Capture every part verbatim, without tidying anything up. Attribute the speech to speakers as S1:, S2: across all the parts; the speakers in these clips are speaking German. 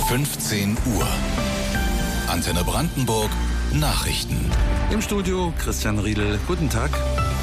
S1: fünfzehn Uhr. Antenne Brandenburg Nachrichten.
S2: Im Studio Christian Riedel. Guten Tag.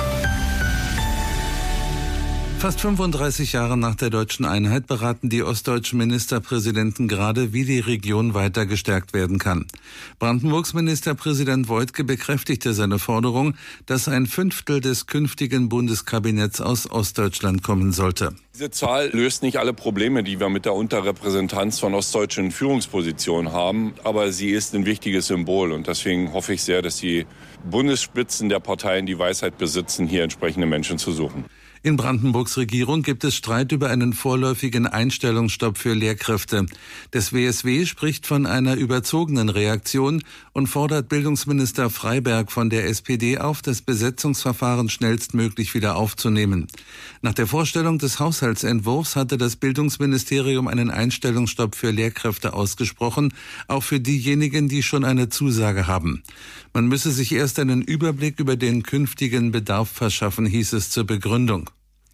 S2: Fast fünfunddreißig Jahre nach der deutschen Einheit beraten die ostdeutschen Ministerpräsidenten gerade, wie die Region weiter gestärkt werden kann. Brandenburgs Ministerpräsident Woidke bekräftigte seine Forderung, dass ein Fünftel des künftigen Bundeskabinetts aus Ostdeutschland kommen sollte.
S3: Diese Zahl löst nicht alle Probleme, die wir mit der Unterrepräsentanz von ostdeutschen Führungspositionen haben, aber sie ist ein wichtiges Symbol und deswegen hoffe ich sehr, dass die Bundesspitzen der Parteien die Weisheit besitzen, hier entsprechende Menschen zu suchen.
S2: In Brandenburgs Regierung gibt es Streit über einen vorläufigen Einstellungsstopp für Lehrkräfte. Das W S W spricht von einer überzogenen Reaktion und fordert Bildungsminister Freiberg von der S P D auf, das Besetzungsverfahren schnellstmöglich wieder aufzunehmen. Nach der Vorstellung des Haushaltsentwurfs hatte das Bildungsministerium einen Einstellungsstopp für Lehrkräfte ausgesprochen, auch für diejenigen, die schon eine Zusage haben. Man müsse sich erst einen Überblick über den künftigen Bedarf verschaffen, hieß es zur Begründung.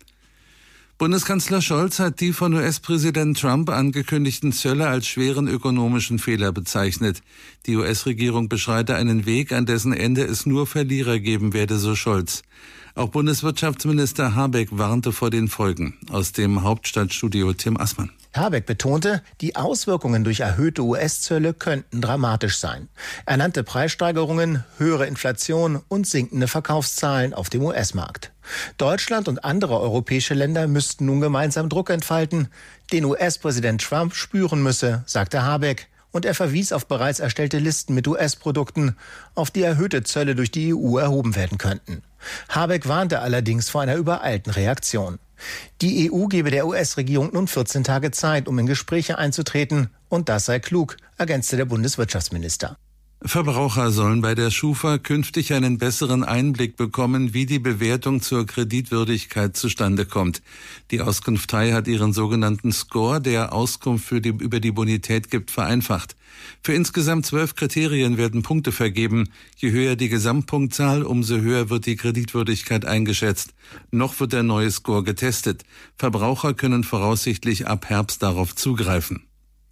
S2: Bundeskanzler Scholz hat die von U S-Präsident Trump angekündigten Zölle als schweren ökonomischen Fehler bezeichnet. Die U S-Regierung beschreite einen Weg, an dessen Ende es nur Verlierer geben werde, so Scholz. Auch Bundeswirtschaftsminister Habeck warnte vor den Folgen. Aus dem Hauptstadtstudio Tim Assmann.
S4: Habeck betonte, die Auswirkungen durch erhöhte U S-Zölle könnten dramatisch sein. Er nannte Preissteigerungen, höhere Inflation und sinkende Verkaufszahlen auf dem U S-Markt. Deutschland und andere europäische Länder müssten nun gemeinsam Druck entfalten, den U S-Präsident Trump spüren müsse, sagte Habeck. Und er verwies auf bereits erstellte Listen mit U S-Produkten, auf die erhöhte Zölle durch die E U erhoben werden könnten. Habeck warnte allerdings vor einer übereilten Reaktion. Die E U gebe der U S-Regierung nun vierzehn Tage Zeit, um in Gespräche einzutreten. Und das sei klug, ergänzte der Bundeswirtschaftsminister.
S2: Verbraucher sollen bei der Schufa künftig einen besseren Einblick bekommen, wie die Bewertung zur Kreditwürdigkeit zustande kommt. Die Auskunftei hat ihren sogenannten Score, der Auskunft für die, über die Bonität gibt, vereinfacht. Für insgesamt zwölf Kriterien werden Punkte vergeben. Je höher die Gesamtpunktzahl, umso höher wird die Kreditwürdigkeit eingeschätzt. Noch wird der neue Score getestet. Verbraucher können voraussichtlich ab Herbst darauf zugreifen.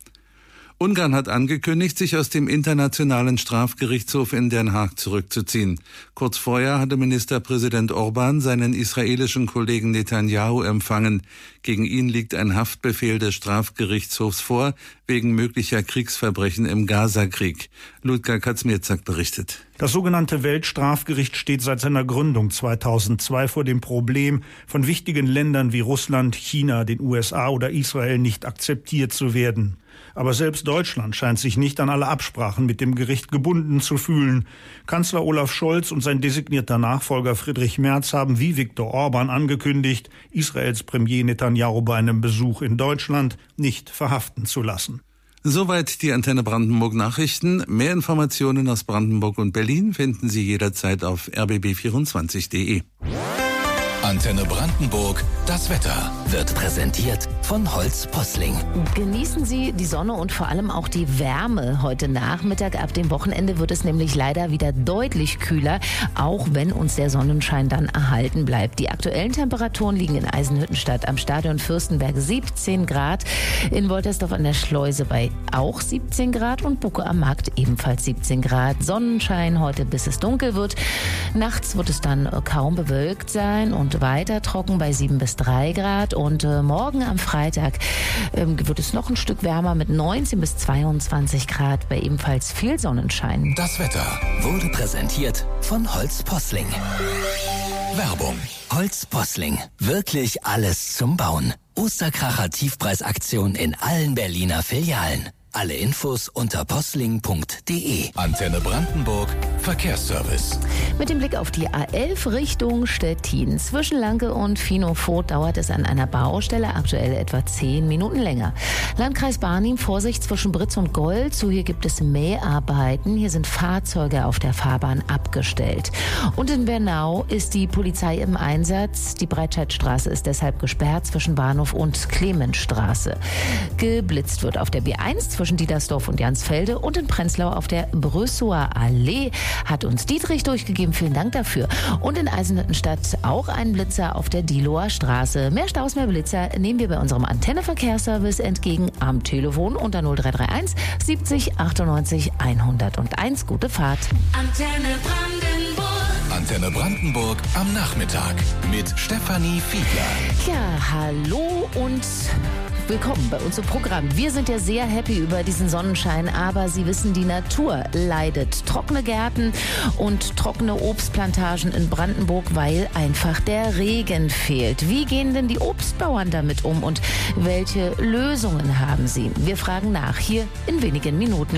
S2: Ungarn hat angekündigt, sich aus dem Internationalen Strafgerichtshof in Den Haag zurückzuziehen. Kurz vorher hatte Ministerpräsident Orban seinen israelischen Kollegen Netanyahu empfangen. Gegen ihn liegt ein Haftbefehl des Strafgerichtshofs vor, wegen möglicher Kriegsverbrechen im Gaza-Krieg. Ludger Kaczmierzak berichtet.
S5: Das sogenannte Weltstrafgericht steht seit seiner Gründung zweitausendzwei vor dem Problem, von wichtigen Ländern wie Russland, China, den U S A oder Israel nicht akzeptiert zu werden. Aber selbst Deutschland scheint sich nicht an alle Absprachen mit dem Gericht gebunden zu fühlen. Kanzler Olaf Scholz und sein designierter Nachfolger Friedrich Merz haben wie Viktor Orban angekündigt, Israels Premier Netanyahu bei einem Besuch in Deutschland nicht verhaften zu lassen.
S2: Soweit die Antenne Brandenburg Nachrichten. Mehr Informationen aus Brandenburg und Berlin finden Sie jederzeit auf r b b vierundzwanzig punkt d e.
S1: Antenne Brandenburg, das Wetter wird präsentiert von Holz Posling.
S6: Genießen Sie die Sonne und vor allem auch die Wärme heute Nachmittag. Ab dem Wochenende wird es nämlich leider wieder deutlich kühler, auch wenn uns der Sonnenschein dann erhalten bleibt. Die aktuellen Temperaturen liegen in Eisenhüttenstadt am Stadion Fürstenberg siebzehn Grad, in Woltersdorf an der Schleuse bei auch siebzehn Grad und Bucke am Markt ebenfalls siebzehn Grad. Sonnenschein heute, bis es dunkel wird. Nachts wird es dann kaum bewölkt sein und weiter trocken bei sieben bis drei Grad. Und äh, morgen am Freitag äh, wird es noch ein Stück wärmer mit neunzehn bis zweiundzwanzig Grad bei ebenfalls viel Sonnenschein.
S1: Das Wetter wurde präsentiert von Holz Posling. Werbung. Holz Posling. Wirklich alles zum Bauen. Osterkracher Tiefpreisaktion in allen Berliner Filialen. Alle Infos unter posling punkt d e. Antenne Brandenburg Verkehrsservice.
S6: Mit dem Blick auf die A elf Richtung Stettin. Zwischen Lanke und Finofurt dauert es an einer Baustelle aktuell etwa zehn Minuten länger. Landkreis Barnim, Vorsicht zwischen Britz und Goltz. So, hier gibt es Mäharbeiten. Hier sind Fahrzeuge auf der Fahrbahn abgestellt. Und in Bernau ist die Polizei im Einsatz. Die Breitscheidstraße ist deshalb gesperrt zwischen Bahnhof und Clemensstraße. Geblitzt wird auf der B eins zwischen Diedersdorf und Jansfelde und in Prenzlau auf der Brüssower Allee. Hat uns Dietrich durchgegeben. Vielen Dank dafür. Und in Eisenhüttenstadt auch ein Blitzer auf der Dielower Straße. Mehr Staus, mehr Blitzer nehmen wir bei unserem Antenneverkehrsservice entgegen am Telefon unter null drei drei eins siebzig achtundneunzig hunderteins. Gute Fahrt.
S7: Antenne Brandenburg.
S1: Antenne Brandenburg am Nachmittag mit Stefanie Fiedler.
S6: Ja, hallo und willkommen bei uns im Programm. Wir sind ja sehr happy über diesen Sonnenschein, aber Sie wissen, die Natur leidet. Trockene Gärten und trockene Obstplantagen in Brandenburg, weil einfach der Regen fehlt. Wie gehen denn die Obstbauern damit um und welche Lösungen haben sie? Wir fragen nach, hier in wenigen Minuten.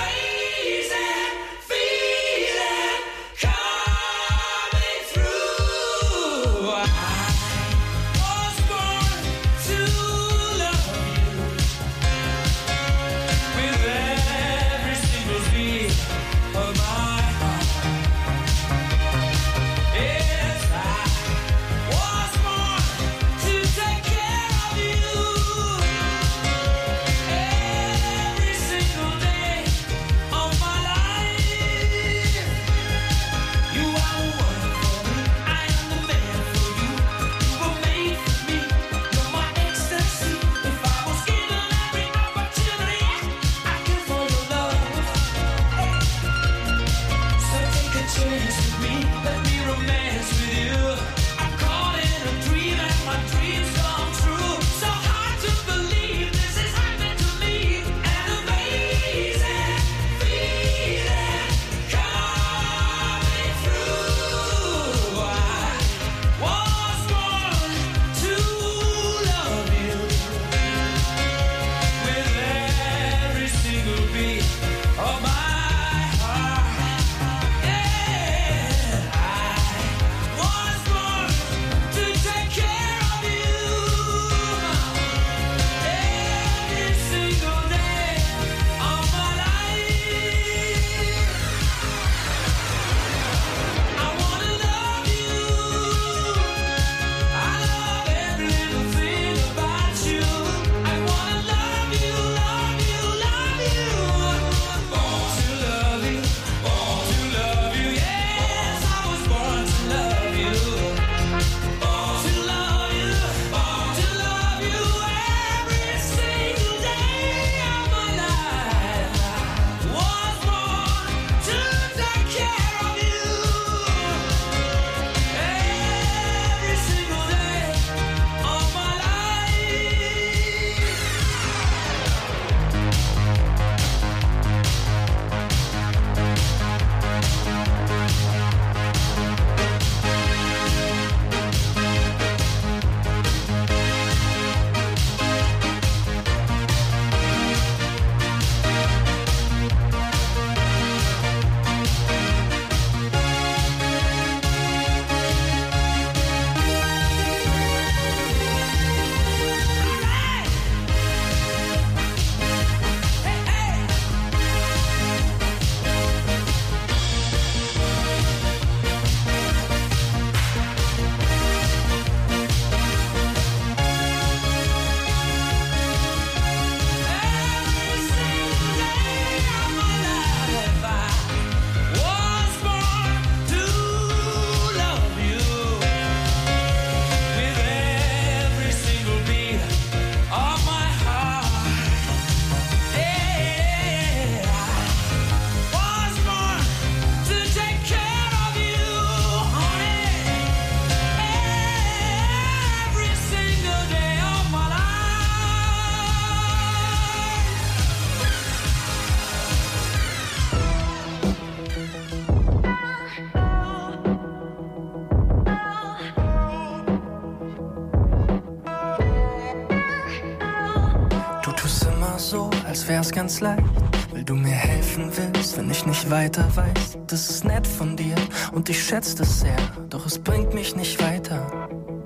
S8: als wär's ganz leicht, weil du mir helfen willst, wenn ich nicht weiter weiß. Das ist nett von dir und ich schätze das sehr, doch es bringt mich nicht weiter.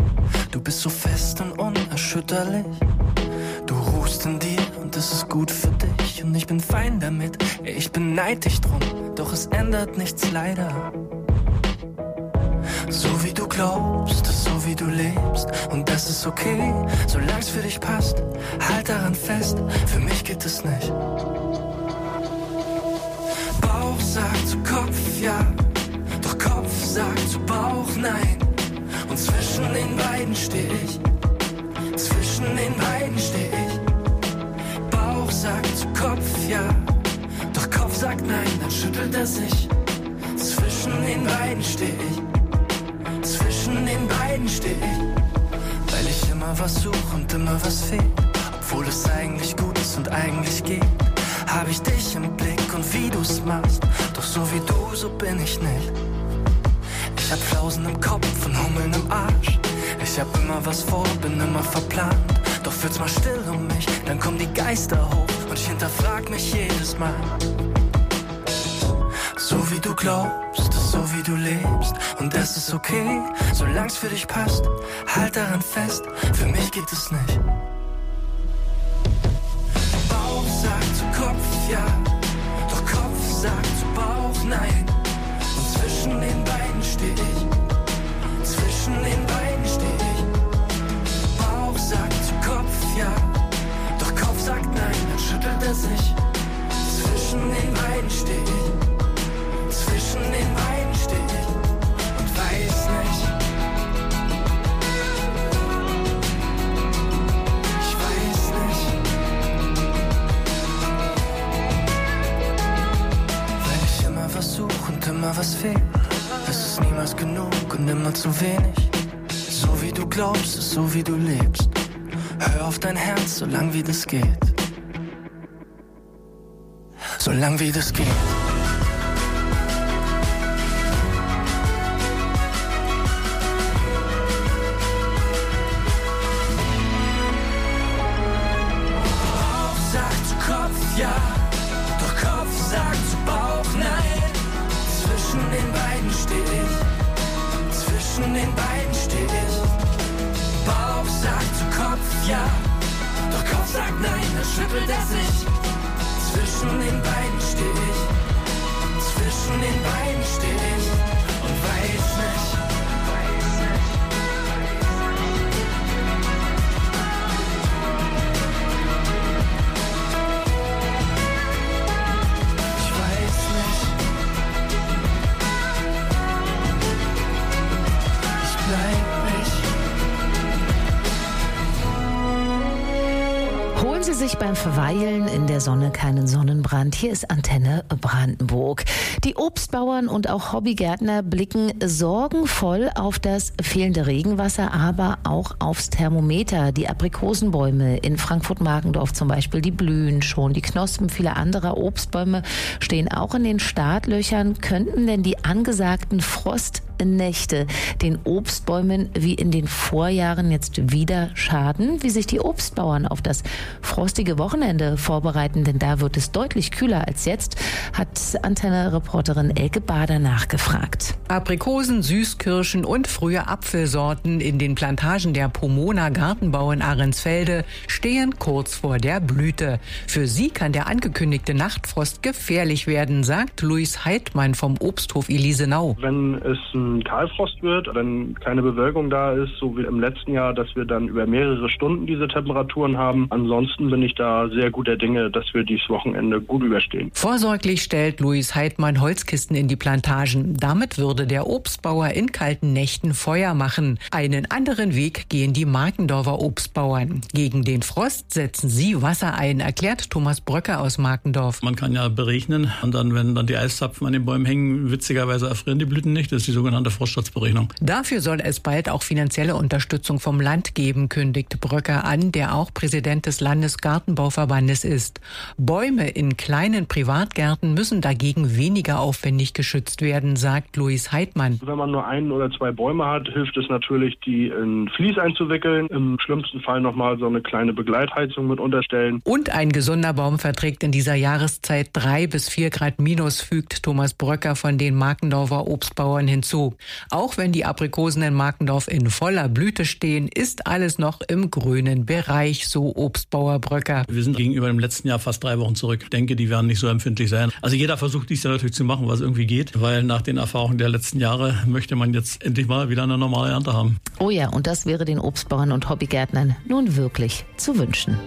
S8: Du bist so fest und unerschütterlich, du ruhst in dir und das ist gut für dich und ich bin fein damit, ich beneid dich drum, doch es ändert nichts leider. So wie du du glaubst, ist so wie du lebst. Und das ist okay, solang's für dich passt. Halt daran fest, für mich geht es nicht. Bauch sagt zu Kopf, ja. Doch Kopf sagt zu Bauch, nein. Und zwischen den beiden steh ich. Zwischen den beiden steh ich. Bauch sagt zu Kopf, ja. Doch Kopf sagt nein, dann schüttelt er sich. Zwischen den beiden steh ich. Zwischen den beiden steh ich. Weil ich immer was such und immer was fehlt. Obwohl es eigentlich gut ist und eigentlich geht. Hab ich dich im Blick und wie du's machst. Doch so wie du, so bin ich nicht. Ich hab Flausen im Kopf und Hummeln im Arsch. Ich hab immer was vor, bin immer verplant. Doch wird's mal still um mich, dann kommen die Geister hoch. Und ich hinterfrag mich jedes Mal. So wie du glaubst, ist so wie du lebst. Und das ist okay, solang's für dich passt. Halt daran fest, für mich geht es nicht. Bauch sagt zu Kopf, ja. Doch Kopf sagt zu Bauch, nein. Und zwischen den beiden steh ich. Zwischen den beiden steh ich. Bauch sagt zu Kopf, ja. Doch Kopf sagt nein, dann schüttelt er sich. Zwischen den beiden steh ich. Zwischen den beiden steh ich und weiß nicht. Ich weiß nicht. Weil ich immer was such und immer was fehlt. Es ist niemals genug und immer zu wenig. So wie du glaubst, ist so wie du lebst. Hör auf dein Herz, solang wie das geht. Solang wie das geht. Ja, doch Kopf sagt zu Bauch, nein. Zwischen den beiden steh ich. Zwischen den beiden steh ich. Bauch sagt zu Kopf, ja. Doch Kopf sagt nein, dann schüttelt er sich. Zwischen den beiden steh ich. Zwischen den beiden steh ich. Und weiß nicht.
S6: Holen Sie sich beim Verweilen in der Sonne keinen Sonnenbrand. Hier ist Antenne Brandenburg. Die Obstbauern und auch Hobbygärtner blicken sorgenvoll auf das fehlende Regenwasser, aber auch aufs Thermometer. Die Aprikosenbäume in Frankfurt-Markendorf zum Beispiel, die blühen schon. Die Knospen vieler anderer Obstbäume stehen auch in den Startlöchern. Könnten denn die angesagten Frostnächte den Obstbäumen wie in den Vorjahren jetzt wieder schaden? Wie sich die Obstbauern auf das frostige Wochenende vorbereiten, denn da wird es deutlich kühler als jetzt, hat Antenne-Reporterin Elke Bader nachgefragt.
S9: Aprikosen, Süßkirschen und frühe Apfelsorten in den Plantagen der Pomona Gartenbau in Ahrensfelde stehen kurz vor der Blüte. Für sie kann der angekündigte Nachtfrost gefährlich werden, sagt Luis Heidmann vom Obsthof Elisenau.
S10: Wenn es ein Kahlfrost wird, wenn keine Bewölkung da ist, so wie im letzten Jahr, dass wir dann über mehrere Stunden diese Temperaturen haben. Ansonsten bin ich da sehr guter Dinge, dass wir dieses Wochenende gut überstehen.
S9: Vorsorglich stellt Luis Heidmann Holzkisten in die Plantagen. Damit würde der Obstbauer in kalten Nächten Feuer machen. Einen anderen Weg gehen die Markendorfer Obstbauern. Gegen den Frost setzen sie Wasser ein, erklärt Thomas Bröcker aus Markendorf.
S11: Man kann ja beregnen und dann, wenn dann die Eiszapfen an den Bäumen hängen, witzigerweise erfrieren die Blüten nicht. Das ist die sogenannte Frostschutzberechnung.
S9: Dafür soll es bald auch finanzielle Unterstützung vom Land geben, kündigt Bröcker an, der auch Präsident des Landesgartenbauverbandes ist. Bäume in kleinen Privatgärten müssen dagegen weniger aufwendig geschützt werden, sagt Luis Heidmann.
S10: Wenn man nur ein oder zwei Bäume hat, hilft es natürlich, die in Vlies einzuwickeln. Im schlimmsten Fall nochmal so eine kleine Begleitheizung mit unterstellen.
S9: Und ein gesunder Baum verträgt in dieser Jahreszeit drei bis vier Grad minus, fügt Thomas Bröcker von den Markendorfer Obstbauern hinzu. zu. Auch wenn die Aprikosen in Markendorf in voller Blüte stehen, ist alles noch im grünen Bereich, so Obstbauer Bröcker.
S11: Wir sind gegenüber dem letzten Jahr fast drei Wochen zurück. Ich denke, die werden nicht so empfindlich sein. Also jeder versucht dies ja natürlich zu machen, was irgendwie geht, weil nach den Erfahrungen der letzten Jahre möchte man jetzt endlich mal wieder eine normale Ernte haben.
S6: Oh ja, und das wäre den Obstbauern und Hobbygärtnern nun wirklich zu wünschen.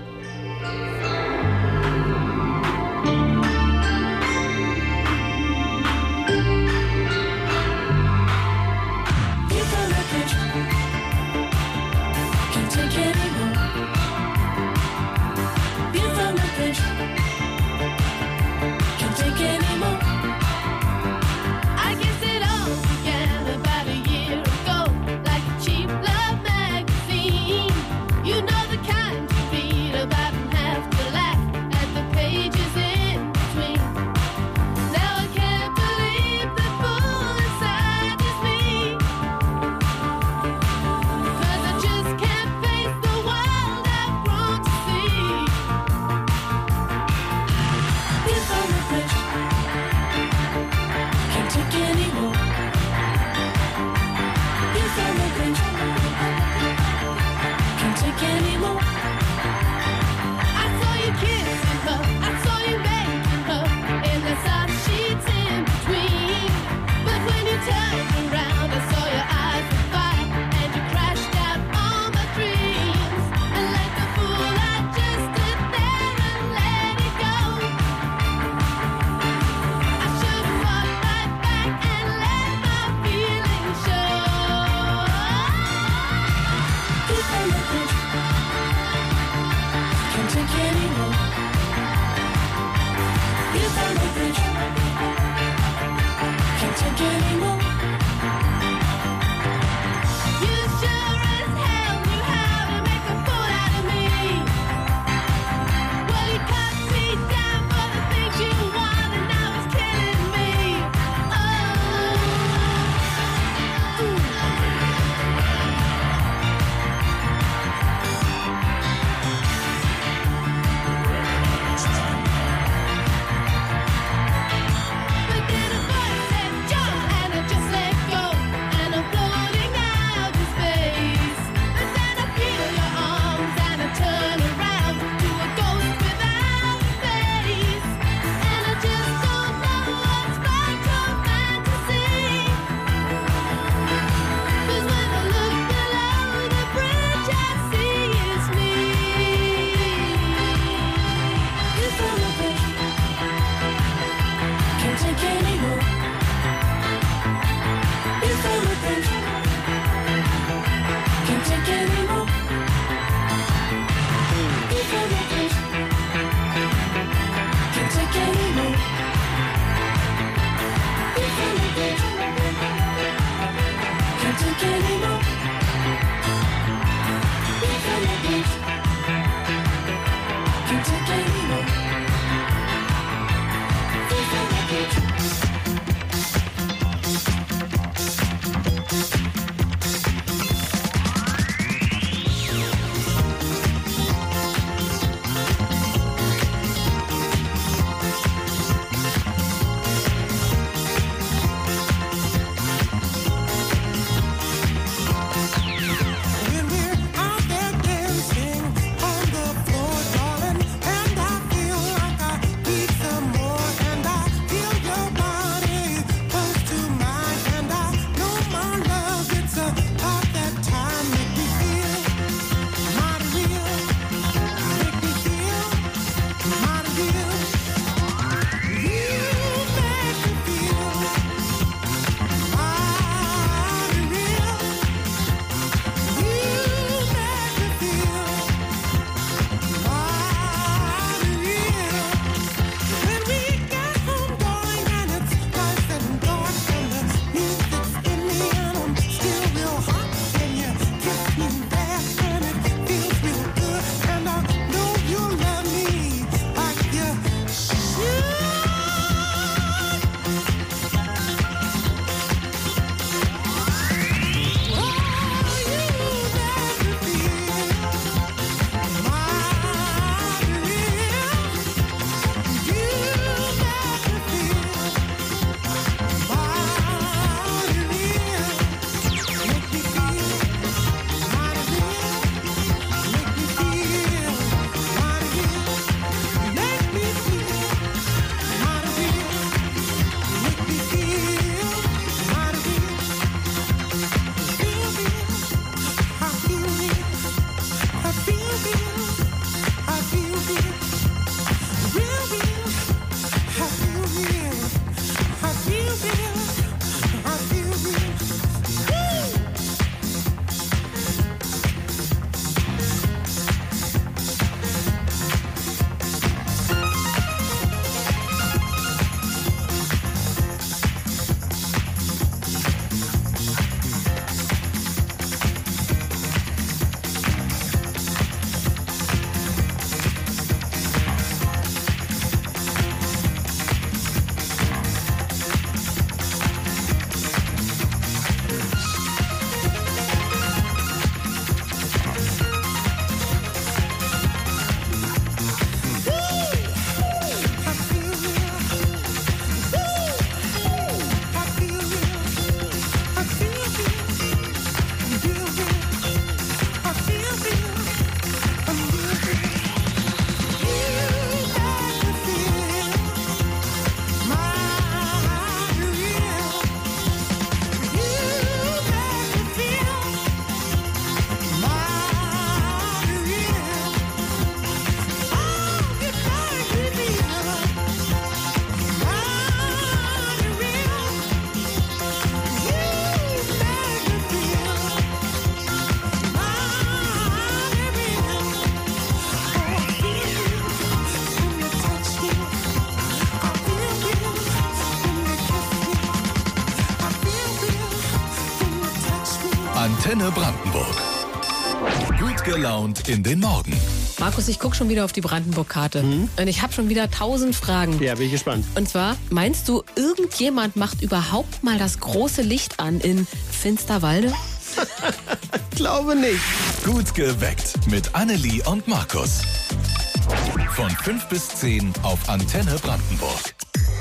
S1: Antenne Brandenburg. Gut gelaunt in den Morgen.
S12: Markus, ich gucke schon wieder auf die Brandenburg-Karte. Mhm. Und ich habe schon wieder tausend Fragen.
S13: Ja, bin ich gespannt.
S12: Und zwar, meinst du, irgendjemand macht überhaupt mal das große Licht an in Finsterwalde?
S13: Glaube nicht.
S1: Gut geweckt mit Annelie und Markus. Von fünf bis zehn auf Antenne Brandenburg.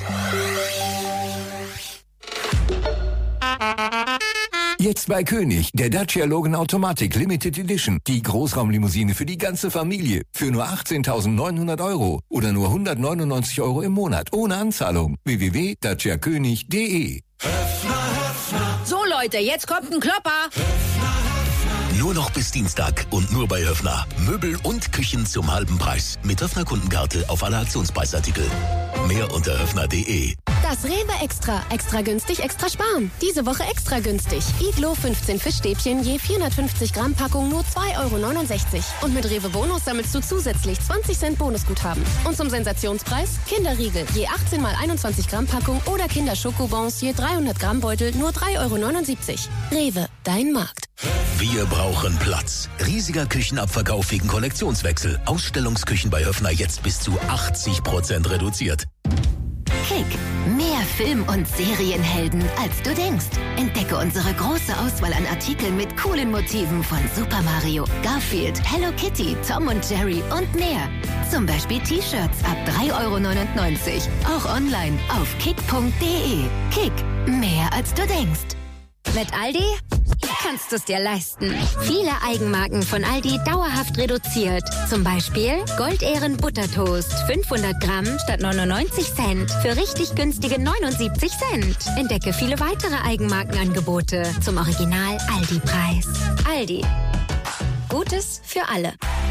S1: Jetzt bei König, der Dacia Logan Automatic Limited Edition. Die Großraumlimousine für die ganze Familie. Für nur achtzehntausendneunhundert Euro oder nur hundertneunundneunzig Euro im Monat. Ohne Anzahlung. w w w punkt dacia könig punkt de.
S14: So Leute, jetzt kommt ein Klopper.
S1: Nur noch bis Dienstag und nur bei Höffner. Möbel und Küchen zum halben Preis. Mit Höffner Kundenkarte auf alle Aktionspreisartikel. Mehr unter höffner punkt de.
S15: Das Rewe Extra. Extra günstig, extra sparen. Diese Woche extra günstig. Iglo fünfzehn Fischstäbchen je vierhundertfünfzig Gramm Packung nur zwei Euro neunundsechzig. Und mit Rewe Bonus sammelst du zusätzlich zwanzig Cent Bonusguthaben. Und zum Sensationspreis Kinderriegel je achtzehn mal einundzwanzig Gramm Packung oder Kinderschokobons je dreihundert Gramm Beutel nur drei Euro neunundsiebzig. Rewe, dein Markt.
S1: Wir brauchen Platz. Riesiger Küchenabverkauf wegen Kollektionswechsel. Ausstellungsküchen bei Höffner jetzt bis zu achtzig Prozent reduziert.
S16: Kick. Mehr Film- und Serienhelden, als du denkst. Entdecke unsere große Auswahl an Artikeln mit coolen Motiven von Super Mario, Garfield, Hello Kitty, Tom und Jerry und mehr. Zum Beispiel T-Shirts ab drei Euro neunundneunzig. Auch online auf kick punkt de. Kick. Mehr als du denkst.
S17: Mit Aldi kannst du es dir leisten. Viele Eigenmarken von Aldi dauerhaft reduziert. Zum Beispiel Goldehren Buttertoast, fünfhundert Gramm statt neunundneunzig Cent für richtig günstige neunundsiebzig Cent. Entdecke viele weitere Eigenmarkenangebote zum Original Aldi-Preis. Aldi. Gutes für alle.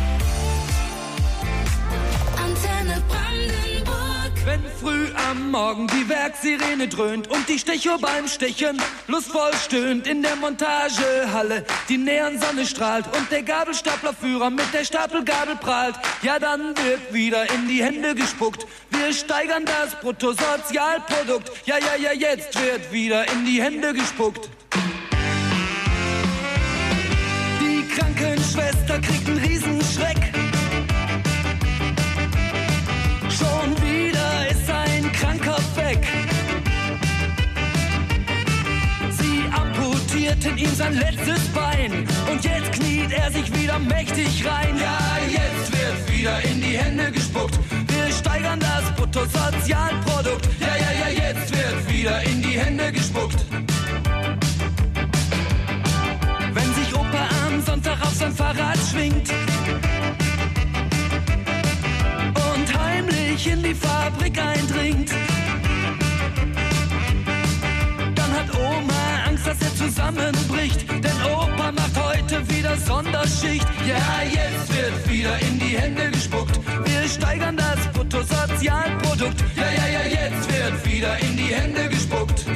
S7: Antenne Brandenburg.
S18: Wenn früh am Morgen die Werksirene dröhnt und die Stechuhr beim Stechen lustvoll stöhnt in der Montagehalle, die Neonsonne strahlt und der Gabelstaplerführer mit der Stapelgabel prahlt, ja dann wird wieder in die Hände gespuckt. Wir steigern das Bruttosozialprodukt, ja, ja, ja, jetzt wird wieder in die Hände gespuckt. Die Krankenschwester kriegt einen Riesenschreck. Schon wieder ist ein Kranker weg. Sie amputierten ihm sein letztes Bein und jetzt kniet er sich wieder mächtig rein. Ja, jetzt wird wieder in die Hände gespuckt. Wir steigern das Bruttosozialprodukt. Ja, ja, ja, jetzt wird wieder in die Hände gespuckt. Wenn sich Opa am Sonntag auf sein Fahrrad schwingt und heimlich in die Fabrik eindringt, dann hat Oma Angst, dass er zusammenbricht, denn Opa macht heute wieder Sonderschicht. Ja, jetzt wird wieder in die Hände gespuckt. Wir steigern das Bruttosozialprodukt. Ja, ja, ja, jetzt wird wieder in die Hände gespuckt.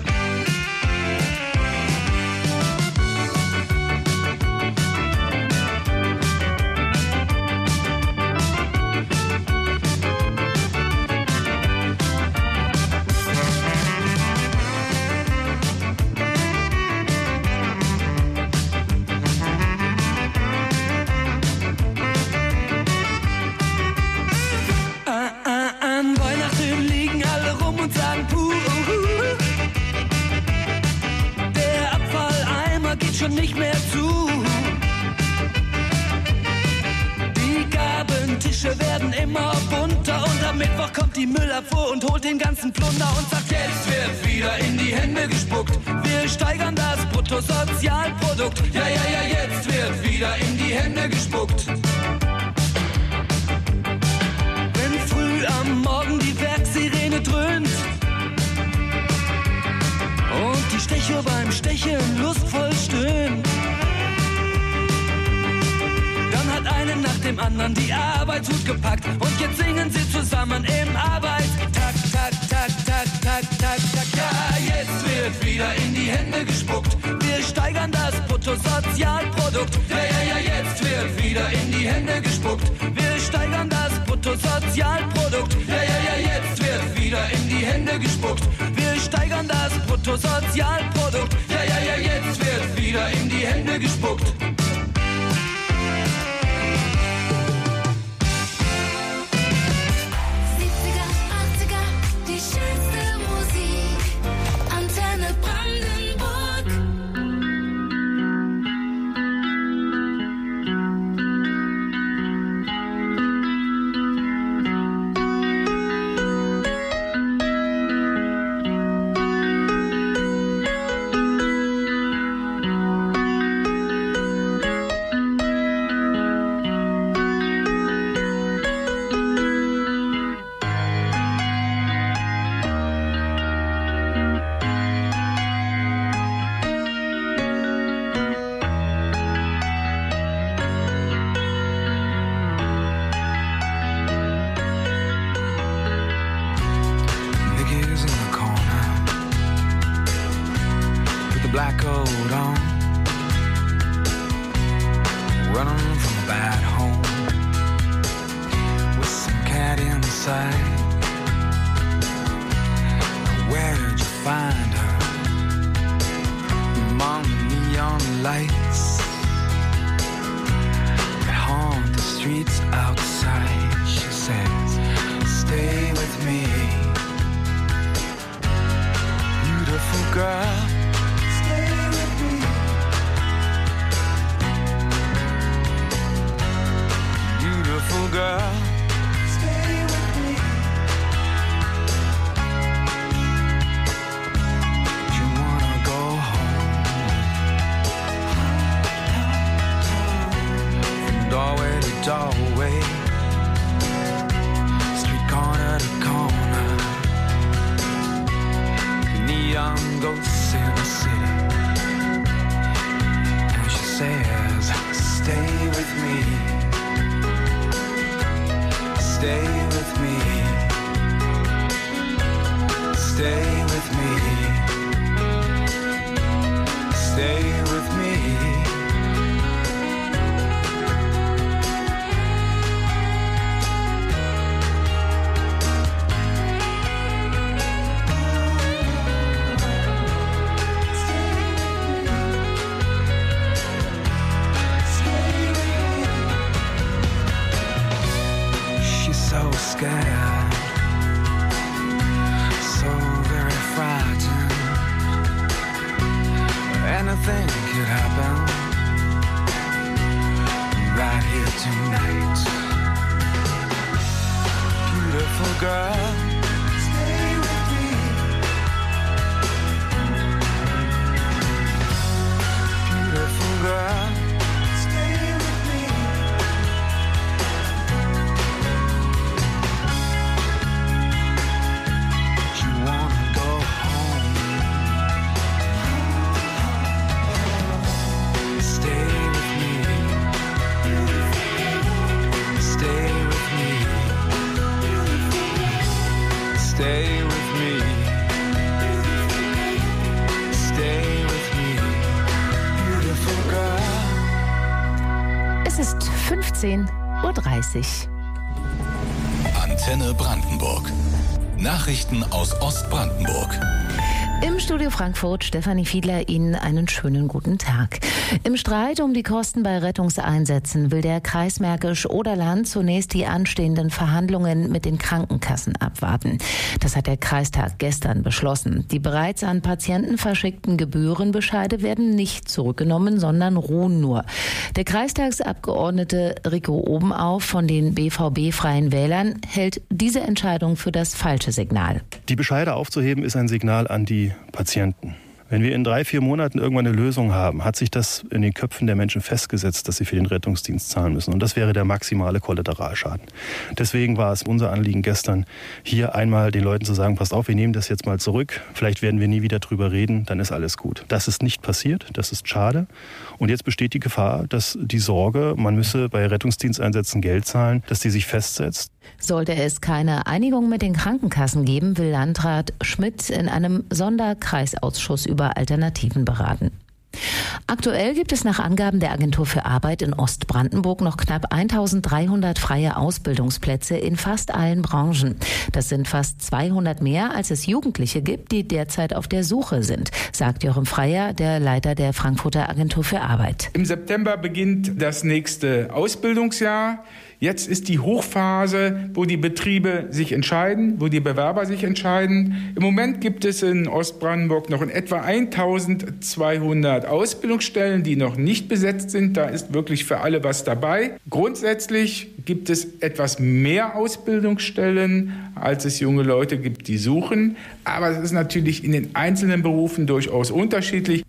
S18: Schon nicht mehr zu. Die Gabentische werden immer bunter und am Mittwoch kommt die Müllabfuhr und holt den ganzen Plunder und sagt, jetzt wird wieder in die Hände gespuckt. Wir steigern das Bruttosozialprodukt. Ja, ja, ja, jetzt wird wieder in die Hände gespuckt. Wenn früh am Morgen die Werksirene dröhnt und die Stechuhr beim Stechen lustvoll stöhnt, dann hat einen nach dem anderen die Arbeitshut gepackt und jetzt singen sie zusammen im Arbeitstakt, tak, tak, tak, tak, tak, tak. Ja, jetzt wird wieder in die Hände gespuckt. Wir steigern das Bruttosozialprodukt. Ja, ja, ja, jetzt wird wieder in die Hände gespuckt. Wir steigern das Bruttosozialprodukt. Ja, ja, ja, jetzt wird wieder in die Hände gespuckt. Wir steigern das Bruttosozialprodukt. Ja, ja, ja, jetzt wird wieder in die Hände gespuckt.
S7: siebziger, achtziger, die schönste Musik. Antenne Brandenburg.
S19: Nicky's in the corner with the black coat on, running from a bad home with some cat inside. Where did you find her? Among the neon lights that haunt the streets outside. She says, stay with me, beautiful girl. Stay with me, beautiful girl. Stay with me. You wanna go home, from doorway to doorway, street corner to corner. Neon ghosts in the city, and she says, stay with me, stay with me, stay with me, stay with me. So scared, so very frightened. Anything could happen right here tonight. Beautiful girl, stay with me. Beautiful girl, stay with me. Stay with me, stay with me, beautiful girl.
S6: Es ist fünfzehn Uhr dreißig.
S1: Antenne Brandenburg. Nachrichten aus Ostbrandenburg.
S6: Im Studio Frankfurt, Stefanie Fiedler, Ihnen einen schönen guten Tag. Im Streit um die Kosten bei Rettungseinsätzen will der Kreis Märkisch-Oderland zunächst die anstehenden Verhandlungen mit den Krankenkassen abwarten. Das hat der Kreistag gestern beschlossen. Die bereits an Patienten verschickten Gebührenbescheide werden nicht zurückgenommen, sondern ruhen nur. Der Kreistagsabgeordnete Rico Obenauf von den B V B-Freien Wählern hält diese Entscheidung für das falsche Signal.
S20: Die Bescheide aufzuheben ist ein Signal an die Patienten. Wenn wir in drei, vier Monaten irgendwann eine Lösung haben, hat sich das in den Köpfen der Menschen festgesetzt, dass sie für den Rettungsdienst zahlen müssen. Und das wäre der maximale Kollateralschaden. Deswegen war es unser Anliegen gestern, hier einmal den Leuten zu sagen, passt auf, wir nehmen das jetzt mal zurück. Vielleicht werden wir nie wieder drüber reden, dann ist alles gut. Das ist nicht passiert, das ist schade. Und jetzt besteht die Gefahr, dass die Sorge, man müsse bei Rettungsdiensteinsätzen Geld zahlen, dass die sich festsetzt.
S6: Sollte es keine Einigung mit den Krankenkassen geben, will Landrat Schmidt in einem Sonderkreisausschuss über Alternativen beraten. Aktuell gibt es nach Angaben der Agentur für Arbeit in Ostbrandenburg noch knapp eintausenddreihundert freie Ausbildungsplätze in fast allen Branchen. Das sind fast zweihundert mehr, als es Jugendliche gibt, die derzeit auf der Suche sind, sagt Jochen Freier, der Leiter der Frankfurter Agentur für Arbeit.
S21: Im September beginnt das nächste Ausbildungsjahr. Jetzt ist die Hochphase, wo die Betriebe sich entscheiden, wo die Bewerber sich entscheiden. Im Moment gibt es in Ostbrandenburg noch in etwa eintausendzweihundert Ausbildungsstellen, die noch nicht besetzt sind. Da ist wirklich für alle was dabei. Grundsätzlich gibt es etwas mehr Ausbildungsstellen, als es junge Leute gibt, die suchen. Aber es ist natürlich in den einzelnen Berufen durchaus unterschiedlich.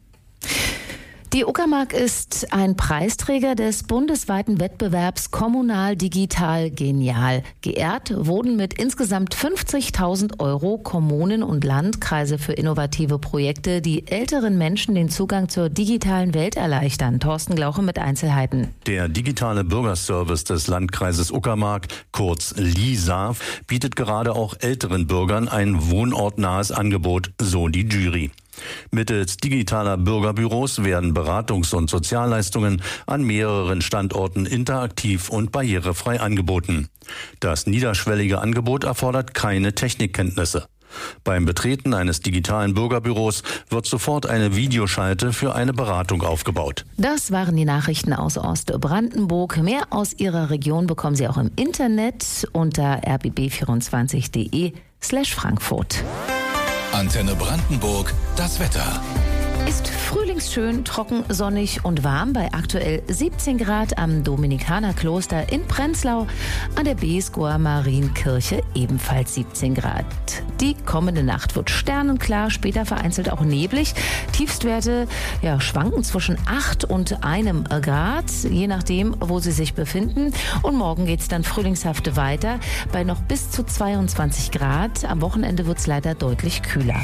S6: Die Uckermark ist ein Preisträger des bundesweiten Wettbewerbs Kommunal Digital Genial. Geehrt wurden mit insgesamt fünfzigtausend Euro Kommunen und Landkreise für innovative Projekte, die älteren Menschen den Zugang zur digitalen Welt erleichtern. Thorsten Glauche mit Einzelheiten.
S22: Der digitale Bürgerservice des Landkreises Uckermark, kurz LISA, bietet gerade auch älteren Bürgern ein wohnortnahes Angebot, so die Jury. Mittels digitaler Bürgerbüros werden Beratungs- und Sozialleistungen an mehreren Standorten interaktiv und barrierefrei angeboten. Das niederschwellige Angebot erfordert keine Technikkenntnisse. Beim Betreten eines digitalen Bürgerbüros wird sofort eine Videoschalte für eine Beratung aufgebaut.
S6: Das waren die Nachrichten aus Ostbrandenburg. Mehr aus Ihrer Region bekommen Sie auch im Internet unter r b b vierundzwanzig punkt d e slash Frankfurt.
S1: Antenne Brandenburg, das Wetter.
S6: Ist frühlingsschön, trocken, sonnig und warm bei aktuell siebzehn Grad am Dominikanerkloster in Prenzlau, an der Beeskower Marienkirche ebenfalls siebzehn Grad. Die kommende Nacht wird sternenklar, später vereinzelt auch neblig. Tiefstwerte ja, schwanken zwischen acht und einem Grad, je nachdem, wo sie sich befinden. Und morgen geht es dann frühlingshaft weiter bei noch bis zu zweiundzwanzig Grad. Am Wochenende wird es leider deutlich kühler.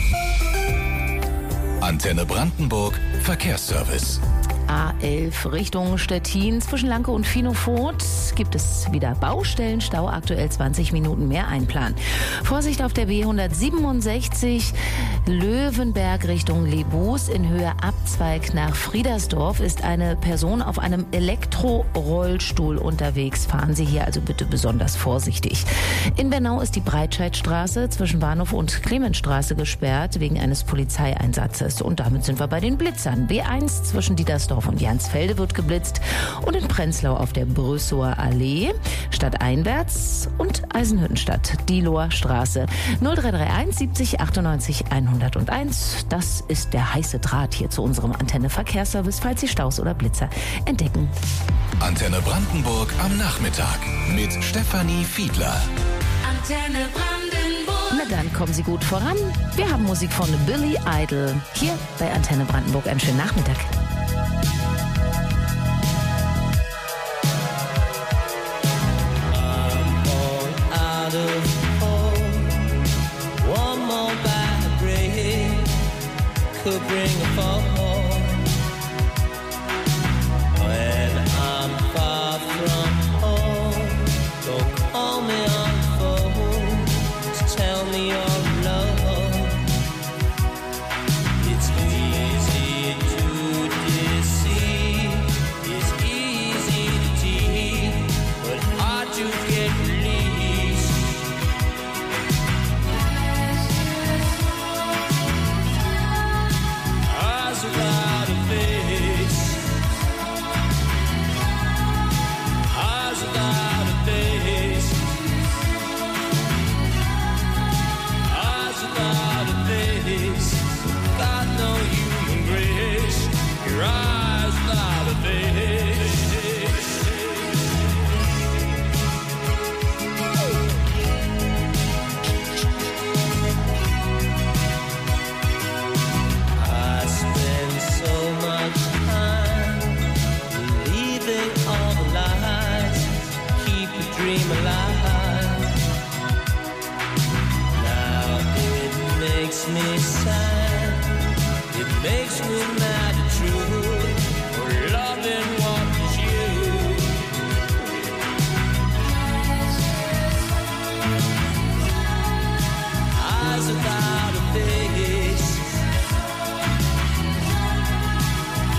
S1: Antenne Brandenburg, Verkehrsservice.
S6: A elf Richtung Stettin zwischen Lanke und Finofurt gibt es wieder Baustellen, Stau aktuell zwanzig Minuten mehr einplanen. Vorsicht auf der B hundertsiebenundsechzig Löwenberg Richtung Lebus in Höhe Abzweig nach Friedersdorf ist eine Person auf einem Elektrorollstuhl unterwegs. Fahren Sie hier also bitte besonders vorsichtig. In Bernau ist die Breitscheidstraße zwischen Bahnhof und Clemensstraße gesperrt wegen eines Polizeieinsatzes. Und damit sind wir bei den Blitzern. B eins zwischen Dietersdorf und Jansfelde wird geblitzt und in Prenzlau auf der Brüssower Allee stadteinwärts und Eisenhüttenstadt Dieloher Straße null drei drei eins siebzig achtundneunzig hunderteins. Das ist der heiße Draht hier zu unserem Antenne Verkehrsservice, falls Sie Staus oder Blitzer entdecken.
S1: Antenne Brandenburg am Nachmittag mit Stefanie Fiedler.
S7: Antenne Brandenburg.
S6: Na dann kommen Sie gut voran. Wir haben Musik von Billy Idol hier bei Antenne Brandenburg. Einen schönen Nachmittag.
S23: Could bring a fall when I'm far from home. Don't call me on the phone to tell me you're alone. It's easy to deceive, it's easy to tease, but hard to get released. Without a face, eyes without a face, eyes without a face, got no human grace. Your eyes without a face. So much time believing all the lies, keep the dream alive. Now it makes me sad, it makes me mad at truth, for loving what is you. Eyes without a face,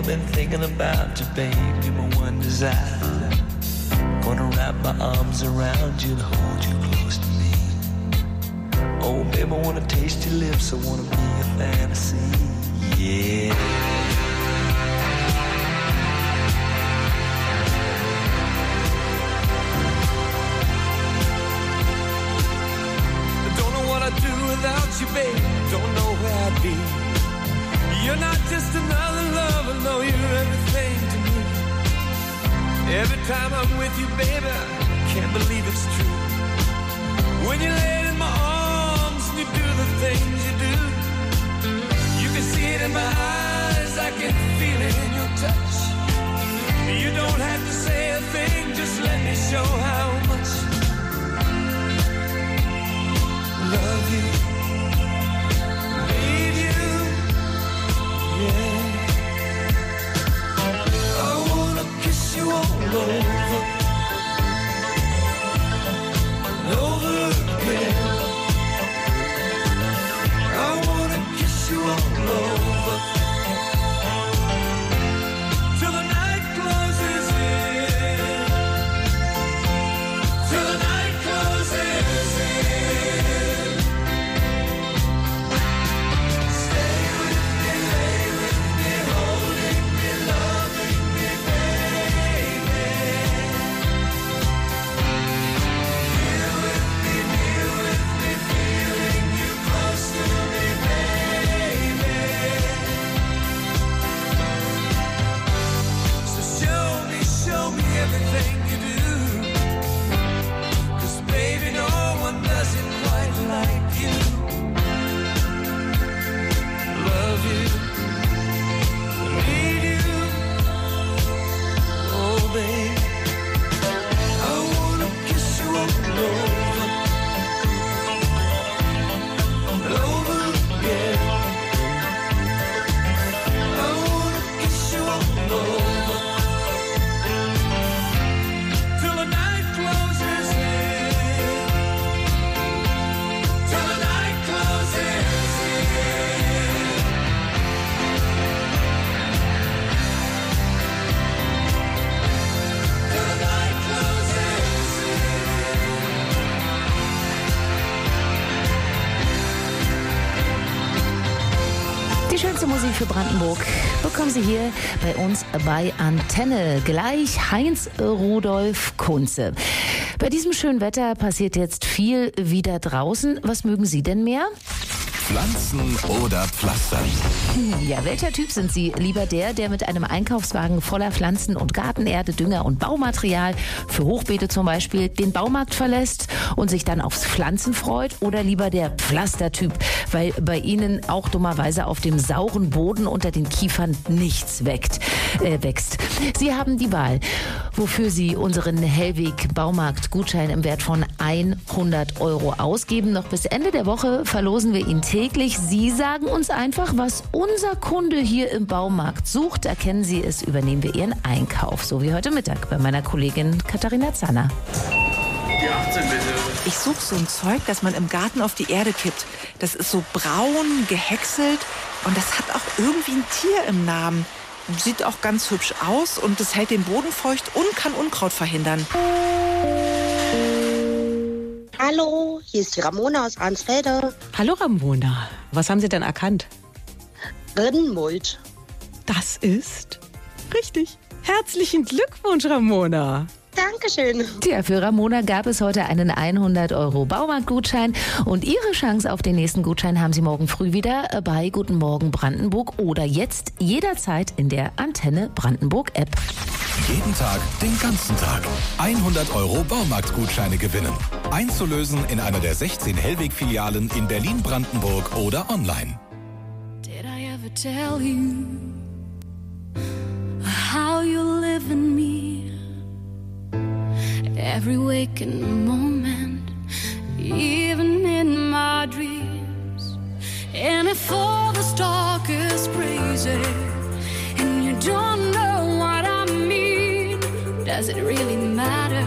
S23: I've been thinking about you, babe. You're my one desire. Gonna wrap my arms around you and hold you close to me. Oh, babe, I wanna taste your lips. I wanna be a fantasy. Yeah. I don't know what I'd do without you, babe. Don't know where I'd be. You're not just another lover, no, you're everything to me. Every time I'm with you, baby, I can't believe it's true. When you lay in my arms and you do the things you do, you can see it in my eyes, I can feel it in your touch. You don't have to say a thing, just let me show how much I love you, need you, yeah. I wanna kiss you all over, over again. I wanna kiss you all over till the night closes in, till the night closes in. Stay with me, lay with me, holding me, loving me, baby. Here with me, near with me, feeling you close to me, baby. So show me, show me everything you do, 'cause baby, no one does it quite like you. Love you, need you, oh baby. I wanna kiss you all over, and over again. I wanna kiss you all over till the night closes in, till the night closes in. Till the night closes
S6: Die schönste Musik für Brandenburg bekommen Sie hier bei uns bei Antenne. Gleich Heinz Rudolf Kunze. Bei diesem schönen Wetter passiert jetzt viel wieder draußen. Was mögen Sie denn mehr?
S1: Pflanzen oder Pflastern?
S6: Ja, welcher Typ sind Sie? Lieber der, der mit einem Einkaufswagen voller Pflanzen und Gartenerde, Dünger und Baumaterial für Hochbeete zum Beispiel den Baumarkt verlässt und sich dann aufs Pflanzen freut? Oder lieber der Pflastertyp, weil bei Ihnen auch dummerweise auf dem sauren Boden unter den Kiefern nichts weckt, äh, wächst? Sie haben die Wahl, wofür Sie unseren Hellweg Baumarkt-Gutschein im Wert von hundert Euro ausgeben. Noch bis Ende der Woche verlosen wir ihn täglich. Sie sagen uns einfach, was unser Kunde hier im Baumarkt sucht. Erkennen Sie es, übernehmen wir Ihren Einkauf. So wie heute Mittag bei meiner Kollegin Katharina Zanner.
S3: Die achtzehn bitte. Ich suche so ein Zeug, das man im Garten auf die Erde kippt. Das ist so braun, gehäckselt und das hat auch irgendwie ein Tier im Namen. Sieht auch ganz hübsch aus und es hält den Boden feucht und kann Unkraut verhindern.
S4: Hallo, hier ist die Ramona aus Arnsfelde.
S3: Hallo Ramona, was haben Sie denn erkannt?
S4: Rindenmulch.
S3: Das ist richtig. Herzlichen Glückwunsch, Ramona.
S4: Dankeschön.
S6: Tja, für Ramona gab es heute einen hundert Euro Baumarktgutschein und Ihre Chance auf den nächsten Gutschein haben Sie morgen früh wieder bei Guten Morgen Brandenburg oder jetzt jederzeit in der Antenne Brandenburg App.
S1: Jeden Tag, den ganzen Tag. hundert Euro Baumarktgutscheine gewinnen. Einzulösen in einer der sechzehn Hellweg-Filialen in Berlin, Brandenburg oder online.
S7: Did I ever tell you how you live in me? Every waking moment, even in my dreams. And if all this talk is crazy and you don't know what I mean, does it really matter?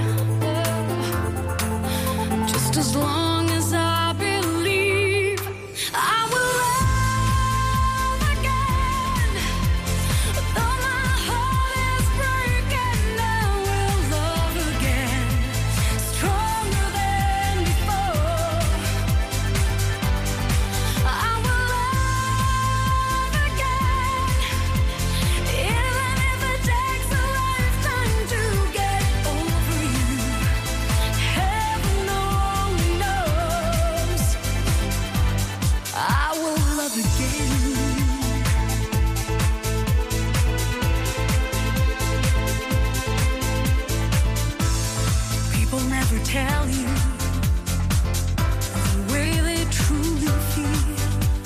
S7: Just as long as I believe I will love again. you the way they truly feel.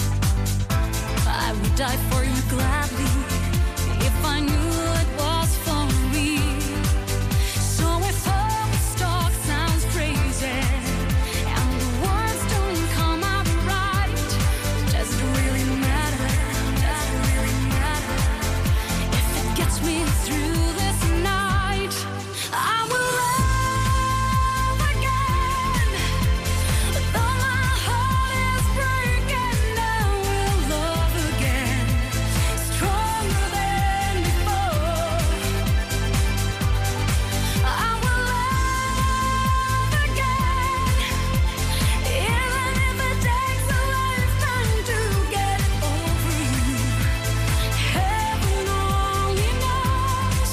S7: I would die for you gladly if I knew it was for real. So if all this talk sounds crazy and the words don't come out right, does it really matter? Does it really matter? If it gets me through this night, I will love again. Though my heart is breaking, I will love again, stronger than before. I will love again, even if it takes a lifetime to get over you. Heaven only knows.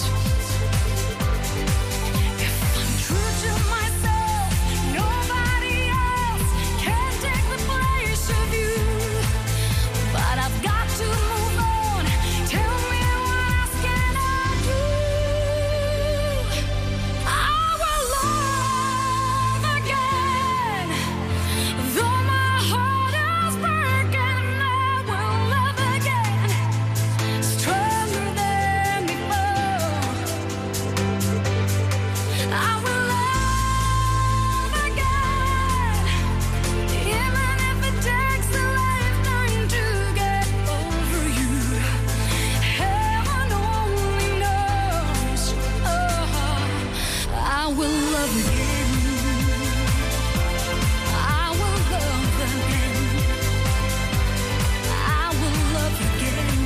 S7: If I'm true to myself, nobody else can take the place of you. But I've got to move on. Tell me, what else can I do? I will love again. Though my heart is breaking, I will love again, stronger than before. I will love again, even if it takes a lifetime to get over you. Heaven only knows. Oh, I will love again. I will love again. I will love again.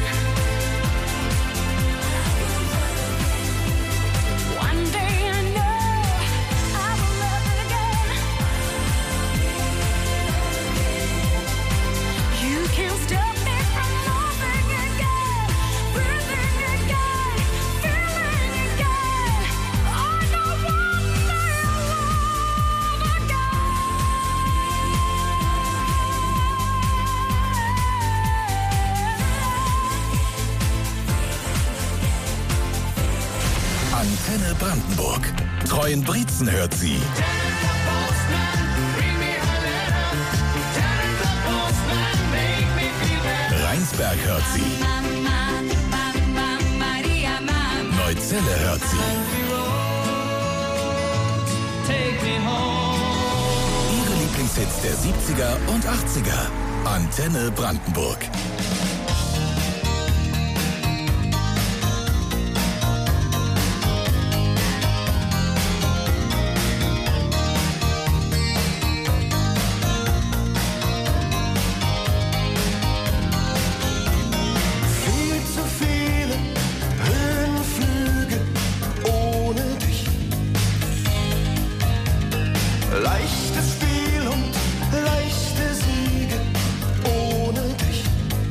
S7: One day I know I will love again. You can't stop me from loving again, breathing again, feeling again. I know one day I'll love again.
S2: Antenne Brandenburg. Treuen Brietzen hört sie. Rheinsberg hört sie. Neuzelle hört sie. Ihre Lieblingshits der siebziger und achtziger. Antenne Brandenburg.
S5: Viel zu viele Höhenflüge ohne dich. Leichtes Spiel und leichte Siege ohne dich.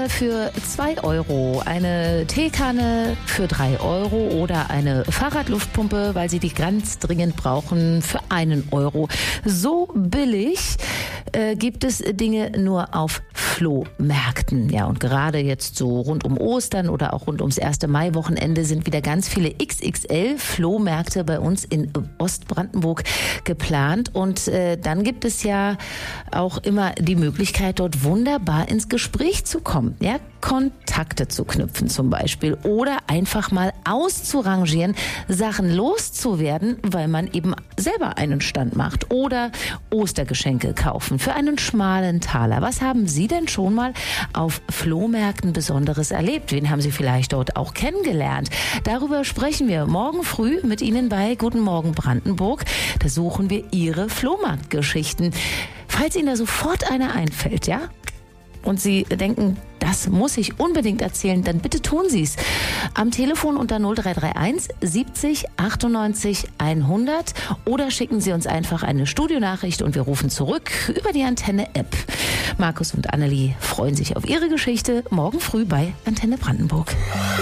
S6: für zwei Euro, eine Teekanne für drei Euro oder eine Fahrradluftpumpe, weil Sie die ganz dringend brauchen, für einen Euro. So billig äh, gibt es Dinge nur auf Flohmärkten. Ja, und gerade jetzt so rund um Ostern oder auch rund ums erste Mai-Wochenende sind wieder ganz viele X X L-Flohmärkte bei uns in Ostbrandenburg geplant. Und äh, dann gibt es ja auch immer die Möglichkeit, dort wunderbar ins Gespräch zu kommen. Ja, Kontakte zu knüpfen zum Beispiel oder einfach mal auszurangieren, Sachen loszuwerden, weil man eben selber einen Stand macht oder Ostergeschenke kaufen für einen schmalen Taler. Was haben Sie denn schon mal auf Flohmärkten Besonderes erlebt? Wen haben Sie vielleicht dort auch kennengelernt? Darüber sprechen wir morgen früh mit Ihnen bei Guten Morgen Brandenburg. Da suchen wir Ihre Flohmarktgeschichten. Falls Ihnen da sofort eine einfällt, ja? Und Sie denken, das muss ich unbedingt erzählen, dann bitte tun Sie es. Am Telefon unter null drei drei eins siebzig achtundneunzig hundert oder schicken Sie uns einfach eine Studionachricht und wir rufen zurück über die Antenne-App. Markus und Annelie freuen sich auf Ihre Geschichte morgen früh bei Antenne Brandenburg.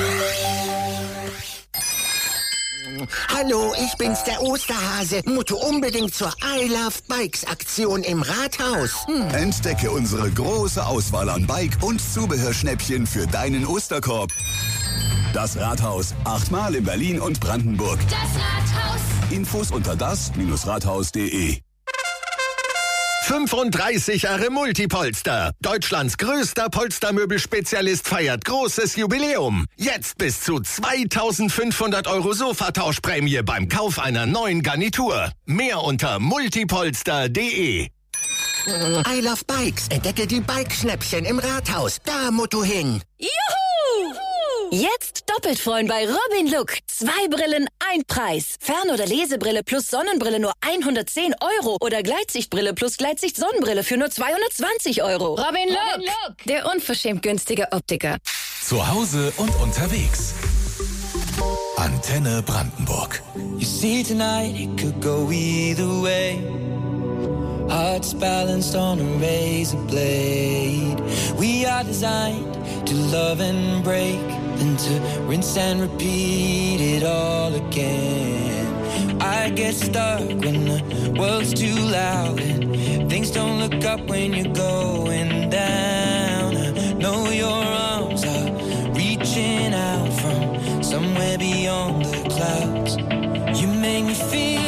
S8: Hallo, ich bin's, der Osterhase. Mutte unbedingt zur I Love Bikes Aktion im Rathaus.
S2: Hm. Entdecke unsere große Auswahl an Bike- und Zubehörschnäppchen für deinen Osterkorb. Das Rathaus. Achtmal in Berlin und Brandenburg.
S7: Das Rathaus.
S2: Infos unter das Rathaus punkt de.
S8: fünfunddreißig Jahre Multipolster. Deutschlands größter Polstermöbelspezialist feiert großes Jubiläum. Jetzt bis zu zweitausendfünfhundert Euro Sofatauschprämie beim Kauf einer neuen Garnitur. Mehr unter multipolster punkt de. I Love Bikes. Entdecke die Bikeschnäppchen im Rathaus. Da musst du hin.
S14: Juhu! Jetzt doppelt freuen bei Robin Look. Zwei Brillen, ein Preis. Fern- oder Lesebrille plus Sonnenbrille nur hundertzehn Euro. Oder Gleitsichtbrille plus Gleitsicht-Sonnenbrille für nur zweihundertzwanzig Euro.
S17: Robin Look, Robin Look, der unverschämt günstige Optiker.
S2: Zu Hause und unterwegs. Antenne Brandenburg.
S18: You see tonight it could go either way. Hearts balanced on a razor blade. We are designed to love and break, then to rinse and repeat it all again. I get stuck when the world's too loud and things don't look up when you're going down. I know your arms are reaching out from somewhere beyond the clouds. You make me feel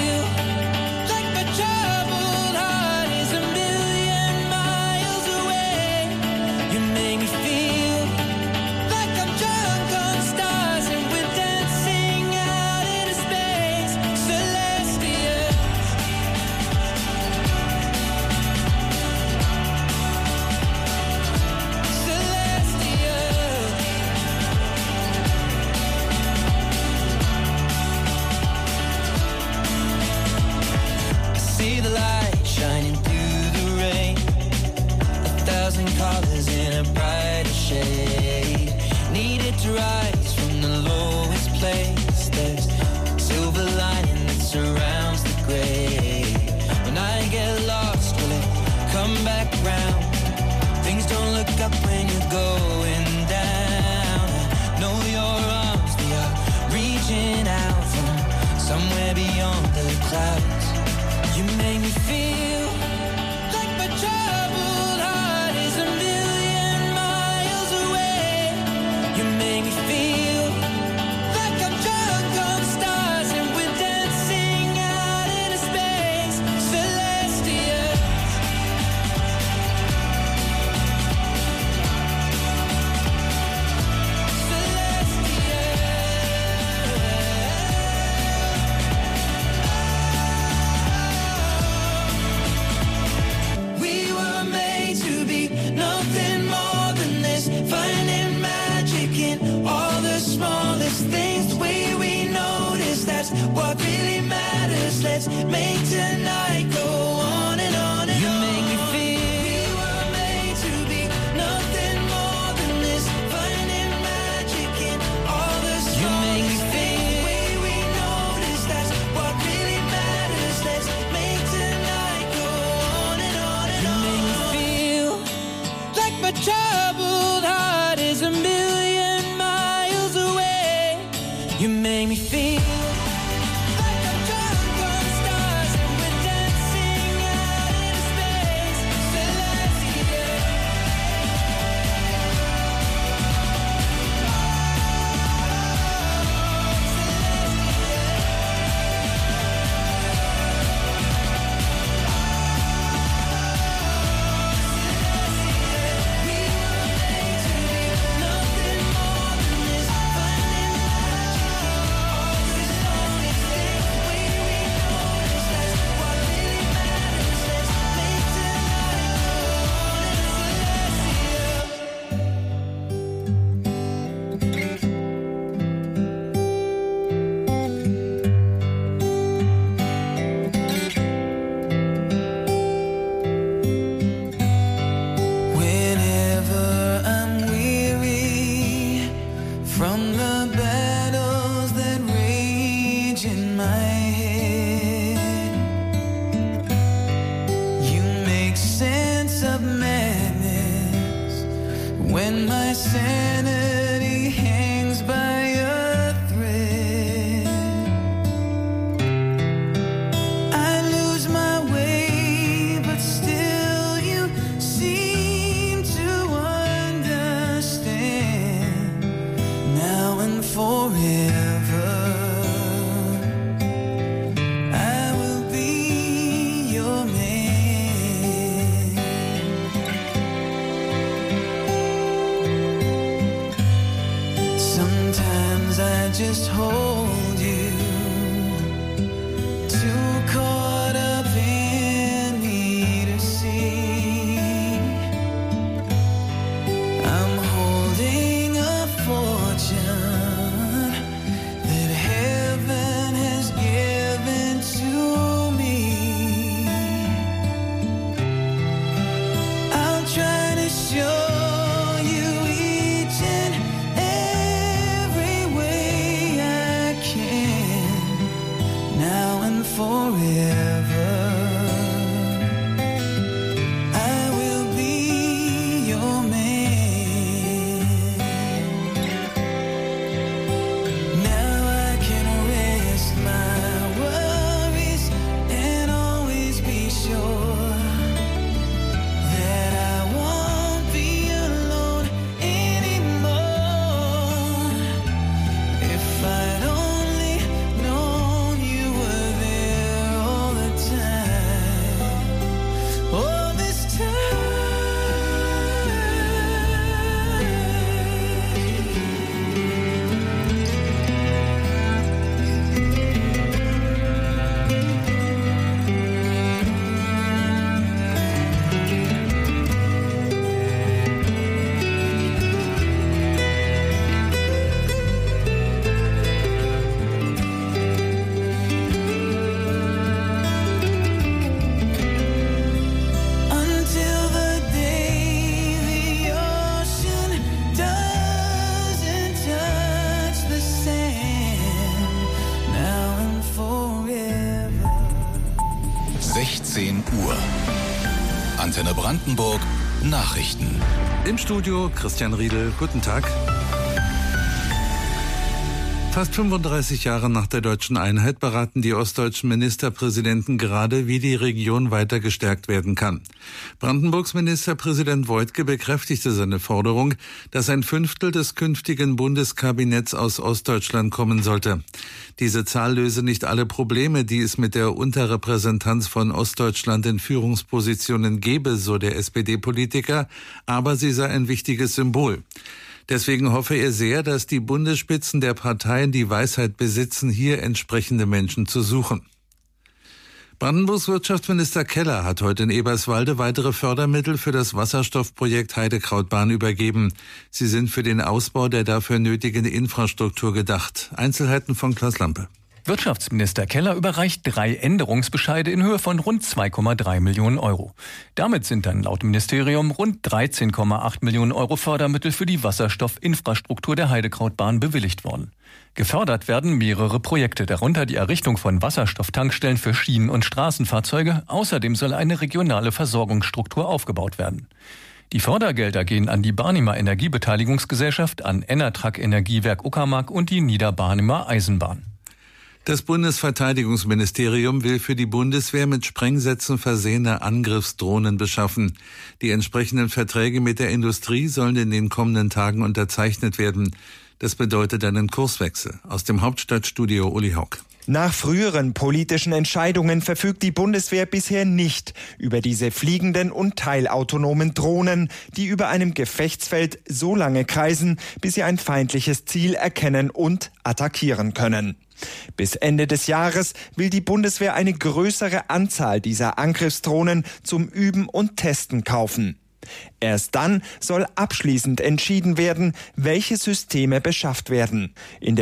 S18: colors in a brighter shade. Needed to rise from the lowest place. There's silver lining that surrounds the gray. When I get lost, will it come back round? Things don't look up when you're going down. I know your arms, they are reaching out from somewhere beyond the clouds. You make me feel like my troubled heart is a million miles away. You make me feel like I'm drunk on stars and we're dancing out into space. Celestial. We were made to be nothing more than this, finding magic in all the smallest things. The way we notice, that's what really matters. Let's make tonight go on and on and on. You make me feel we were made to be nothing more than this, finding magic in all the smallest things. The way we notice, that's what really matters. Let's make tonight go on and on and on. You make me feel like my troubled heart You make me feel like I'm drunk on stars and we're dancing out in space, Celestia. When my sanity hangs by a thread, I lose my way, but still you seem to understand. Now and forever, I will be your man. I just hold you, too caught up in me to see. I'm holding a fortune that heaven has given to me. I'll try to show forever, I will be your man. Now I can rest my worries and always be sure that I won't be alone anymore. If I'd only known you were there all the time, all this until the day the ocean doesn't touch the sand, now and forever.
S2: sechzehn Uhr. Antenne Brandenburg. Nachrichten.
S9: Im Studio Christian Riedel. Guten Tag. Fast fünfunddreißig Jahre nach der deutschen Einheit beraten die ostdeutschen Ministerpräsidenten gerade, wie die Region weiter gestärkt werden kann. Brandenburgs Ministerpräsident Woidke bekräftigte seine Forderung, dass ein Fünftel des künftigen Bundeskabinetts aus Ostdeutschland kommen sollte. Diese Zahl löse nicht alle Probleme, die es mit der Unterrepräsentanz von Ostdeutschland in Führungspositionen gebe, so der S P D-Politiker, aber sie sei ein wichtiges Symbol. Deswegen hoffe er sehr, dass die Bundesspitzen der Parteien die Weisheit besitzen, hier entsprechende Menschen zu suchen. Brandenburgs Wirtschaftsminister Keller hat heute in Eberswalde weitere Fördermittel für das Wasserstoffprojekt Heidekrautbahn übergeben. Sie sind für den Ausbau der dafür nötigen Infrastruktur gedacht. Einzelheiten von Klaus Lampe.
S10: Wirtschaftsminister Keller überreicht drei Änderungsbescheide in Höhe von rund zwei Komma drei Millionen Euro. Damit sind dann laut Ministerium rund dreizehn Komma acht Millionen Euro Fördermittel für die Wasserstoffinfrastruktur der Heidekrautbahn bewilligt worden. Gefördert werden mehrere Projekte, darunter die Errichtung von Wasserstofftankstellen für Schienen- und Straßenfahrzeuge. Außerdem soll eine regionale Versorgungsstruktur aufgebaut werden. Die Fördergelder gehen an die Barnimer Energiebeteiligungsgesellschaft, an Enertrag Energiewerk Uckermark und die Niederbarnimer Eisenbahn.
S9: Das Bundesverteidigungsministerium will für die Bundeswehr mit Sprengsätzen versehene Angriffsdrohnen beschaffen. Die entsprechenden Verträge mit der Industrie sollen in den kommenden Tagen unterzeichnet werden. Das bedeutet einen Kurswechsel. Aus dem Hauptstadtstudio Uli Haug.
S11: Nach früheren politischen Entscheidungen verfügt die Bundeswehr bisher nicht über diese fliegenden und teilautonomen Drohnen, die über einem Gefechtsfeld so lange kreisen, bis sie ein feindliches Ziel erkennen und attackieren können. Bis Ende des Jahres will die Bundeswehr eine größere Anzahl dieser Angriffsdrohnen zum Üben und Testen kaufen. Erst dann soll abschließend entschieden werden, welche Systeme beschafft werden. In